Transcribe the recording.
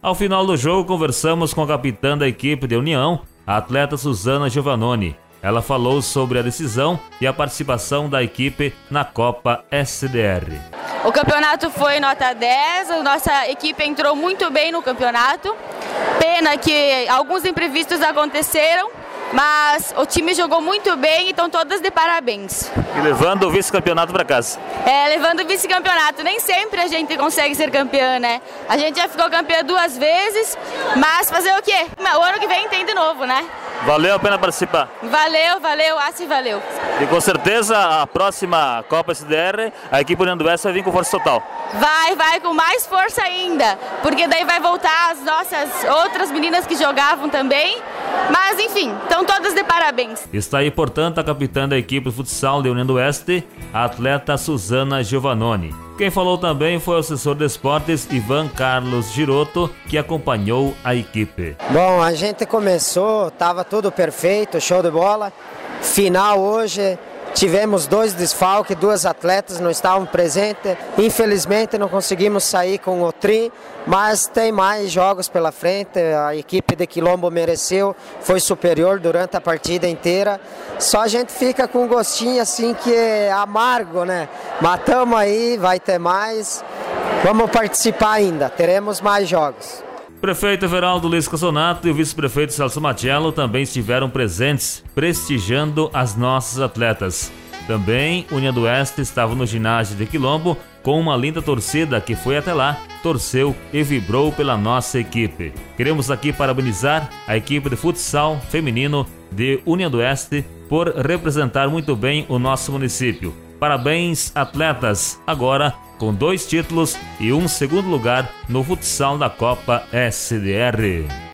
Ao final do jogo, conversamos com a capitã da equipe de União, a atleta Suzana Giovannoni. Ela falou sobre a decisão e a participação da equipe na Copa SDR. O campeonato foi nota 10, a nossa equipe entrou muito bem no campeonato. Pena que alguns imprevistos aconteceram, mas o time jogou muito bem e estão todas de parabéns. E levando o vice-campeonato para casa. Levando o vice-campeonato. Nem sempre a gente consegue ser campeã, né? A gente já ficou campeã 2 vezes, mas fazer o quê? O ano que vem tem de novo, né? Valeu a pena participar? Valeu, valeu. E com certeza a próxima Copa SDR, a equipe União do Oeste vai vir com força total. Vai com mais força ainda, porque daí vai voltar as nossas outras meninas que jogavam também. Mas enfim, estão todas de parabéns. Está aí, portanto, a capitã da equipe de futsal de União do Oeste, a atleta Suzana Giovannoni. Quem falou também foi o assessor de esportes Ivan Carlos Giroto, que acompanhou a equipe. Bom, a gente começou, estava tudo perfeito, show de bola. Final hoje, tivemos 2 desfalques, 2 atletas não estavam presentes. Infelizmente não conseguimos sair com o tri, mas tem mais jogos pela frente. A equipe de Quilombo mereceu, foi superior durante a partida inteira. Só a gente fica com um gostinho assim que é amargo, né? Matamos aí, vai ter mais. Vamos participar ainda, teremos mais jogos. O prefeito Everaldo Luiz Cassonato e o vice-prefeito Celso Matiello também estiveram presentes, prestigiando as nossas atletas. Também, União do Oeste estava no ginásio de Quilombo com uma linda torcida que foi até lá, torceu e vibrou pela nossa equipe. Queremos aqui parabenizar a equipe de futsal feminino de União do Oeste por representar muito bem o nosso município. Parabéns, atletas! Agora, com 2 títulos e um segundo lugar no futsal da Copa SDR.